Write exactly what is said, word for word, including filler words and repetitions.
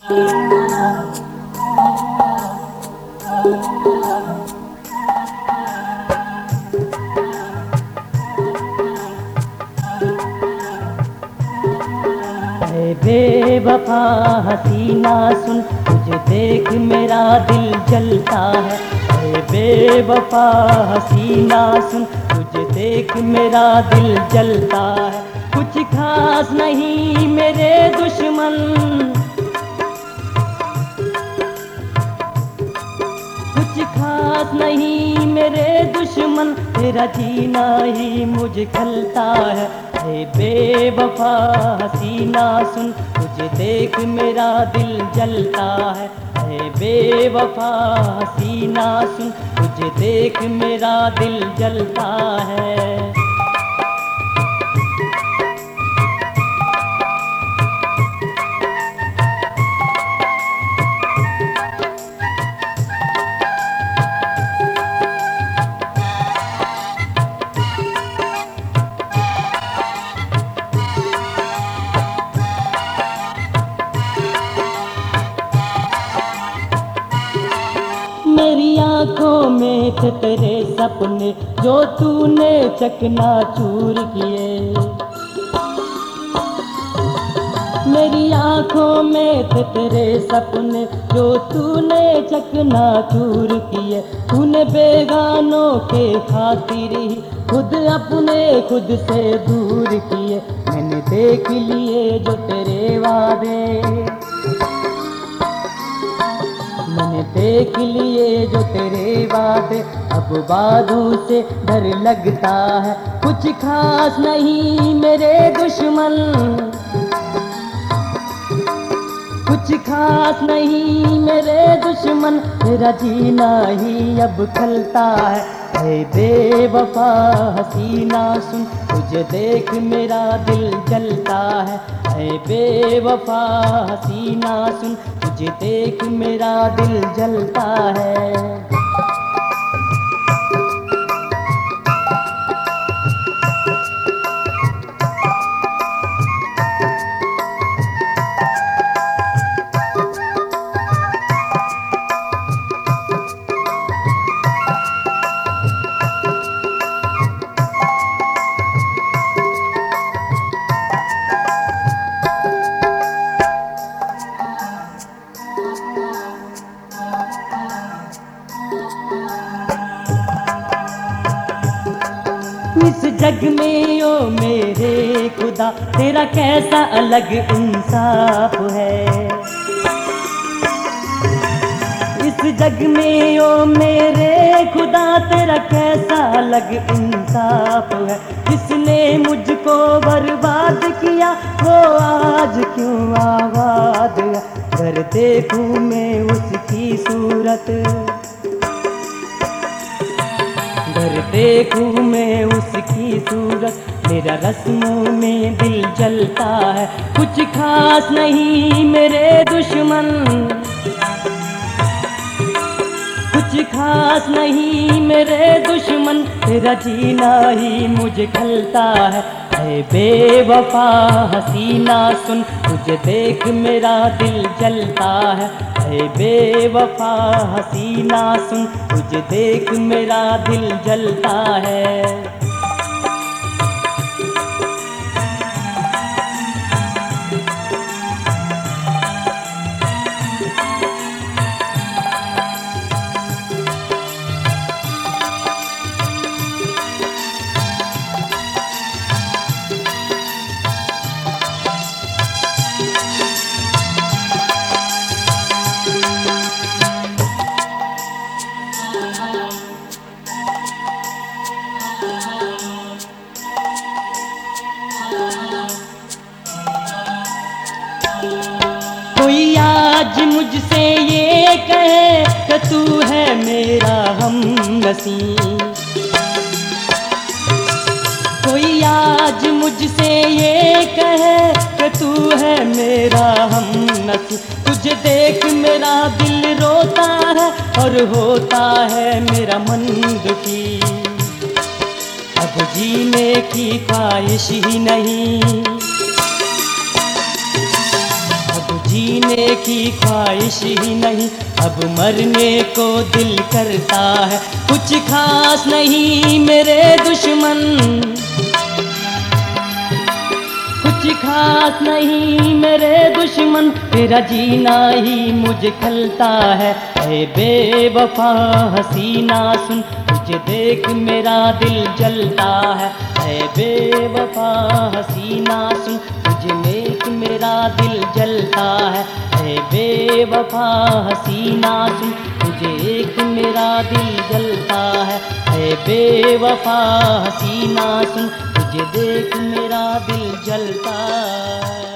ऐ बेवफा हसीना सुन, तुझे देख मेरा दिल जलता है। ऐ बेवफा हसीना सुन, तुझे देख मेरा दिल जलता है। कुछ खास नहीं मेरे दुश्मन, कुछ खास नहीं मेरे दुश्मन, तेरा जीना ही मुझे खलता है। ऐ बेवफा हसीना सुन, तुझे देख मेरा दिल जलता है। ऐ बेवफा हसीना सुन, तुझे देख मेरा दिल जलता है। मेरी आंखों में थे तेरे सपने, जो तूने चकनाचूर किए। मेरी आंखों में थे तेरे सपने, जो तूने चकनाचूर किए। तूने बेगानों के खातिर ही खुद अपने खुद से दूर किए। मैंने देख लिए जो तेरे वादे, मैंने देख लिए जो तेरे वादे, अब बादों से डर लगता है। कुछ खास नहीं मेरे दुश्मन, कुछ खास नहीं मेरे दुश्मन, तेरा जीना ही अब खलता है। ऐ बेवफा हसीना सुन, तुझे देख मेरा दिल जलता है। ऐ बेवफा हसीना सुन, तुझे देख मेरा दिल जलता है। इस जग में ओ मेरे खुदा, तेरा कैसा अलग इंसाफ है। इस जग में ओ मेरे खुदा, तेरा कैसा अलग इंसाफ है। जिसने मुझको बर्बाद किया, वो आज क्यों आबाद है। अगर देखूं मैं उसकी सूरत, अगर देखूं मैं उसकी सूरत, मेरा रस्मों में दिल जलता है। कुछ खास नहीं मेरे दुश्मन, कुछ खास नहीं मेरे दुश्मन, तेरा जीना ही मुझे खलता है। ऐ बेवफा हसीना सुन, तुझे देख मेरा दिल जलता है। ऐ बेवफा हसीना सुन, तुझे देख मेरा दिल जलता है। कोई आज मुझसे ये कहे कि तू है मेरा हमनसीं, कोई आज मुझसे ये कहे कि तू है मेरा हमनसीं। तुझे देख मेरा दिल रोता है और होता है मेरा मन दुखी। अब जीने की ख्वाहिश ही नहीं, जीने की ख्वाहिश ही नहीं, अब मरने को दिल करता है। कुछ खास नहीं मेरे दुश्मन, कुछ खास नहीं मेरे दुश्मन, तेरा जीना ही मुझे खलता है। ऐ बेवफा हसीना सुन, तुझे देख मेरा दिल जलता है। ऐ बेवफा हसीना सुन, तुझे देख मेरा दिल जलता है। ऐ बेवफा हसीना सुन, तुझे देख मेरा दिल जलता है। ऐ बेवफा हसीना सुन, तुझे देख मेरा दिल जलता है।